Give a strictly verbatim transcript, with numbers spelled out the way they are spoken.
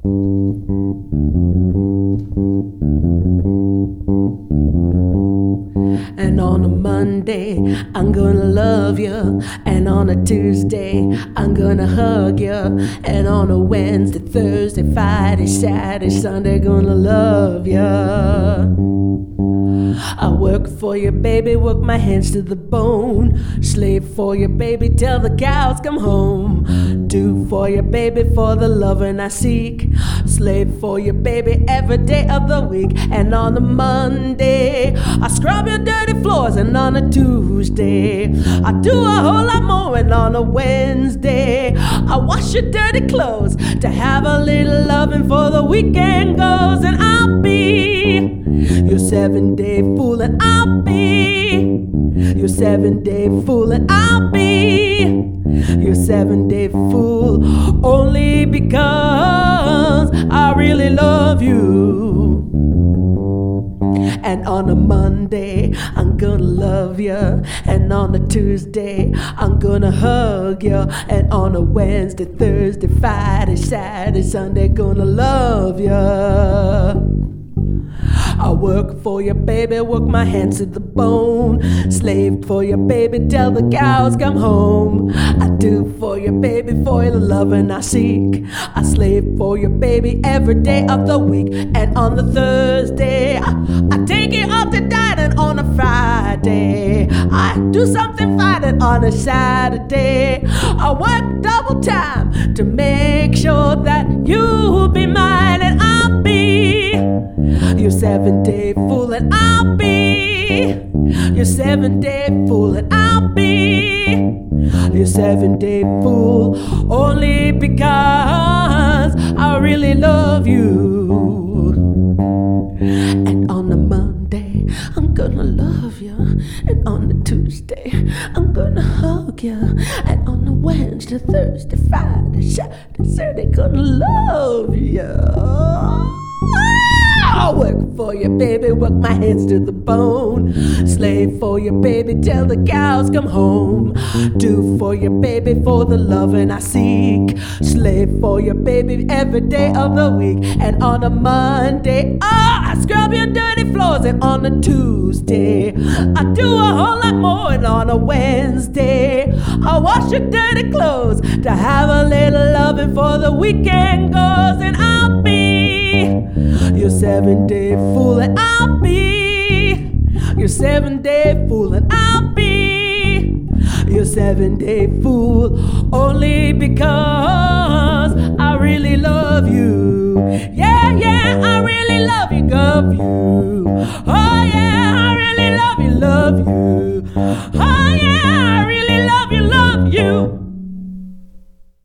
And on a Monday, I'm gonna love you. And on a Tuesday, I'm gonna hug you. And on a Wednesday, Thursday, Friday, Saturday, Sunday, gonna love you. I work for you, baby, work my hands to the bone. Slave for you, baby, till the cows come home. Do for you, baby, for the loving I seek. Slave for you, baby, every day of the week. And on a Monday, I scrub your dirty floors. And on a Tuesday, I do a whole lot more. And on a Wednesday, I wash your dirty clothes to have a little loving for the weekend goes. And I'll be your seven-day fool, and I'll be your seven-day fool, and I'll be your seven-day fool, only because I really love you. And on a Monday, I'm gonna love you. And on a Tuesday, I'm gonna hug you. And on a Wednesday, Thursday, Friday, Saturday, Sunday, gonna love you. I work for you, baby, work my hands to the bone. Slave for you, baby, till the cows come home. I do for you, baby, for your loving I seek. I slave for you, baby, every day of the week. And on the Thursday, I, I take you out to dine. And on a Friday, I do something fine. And on a Saturday, I work double time to make sure that you'll be mine. And I'll be your seven-day fool, and I'll be your seven-day fool, and I'll be your seven-day fool, only because I really love you. And on a Monday, I'm gonna love you. And on a Tuesday, I'm gonna hug you. And on a Wednesday, Thursday, Friday, Saturday, Sunday, gonna love you. I work for you, baby, work my hands to the bone. Slave for you, baby, till the cows come home. Do for you, baby, for the loving I seek. Slave for you, baby, every day of the week. And on a Monday, oh, I scrub your dirty floors. And on a Tuesday, I do a whole lot more. And on a Wednesday, I wash your dirty clothes to have a little loving for the weekend goes. And I'll be your seven-day fool, and I'll be your seven-day fool, and I'll be your seven-day fool, only because I really love you. Yeah, yeah, I really love you, love you. Oh yeah, I really love you, love you. Oh yeah, I really love you, love you.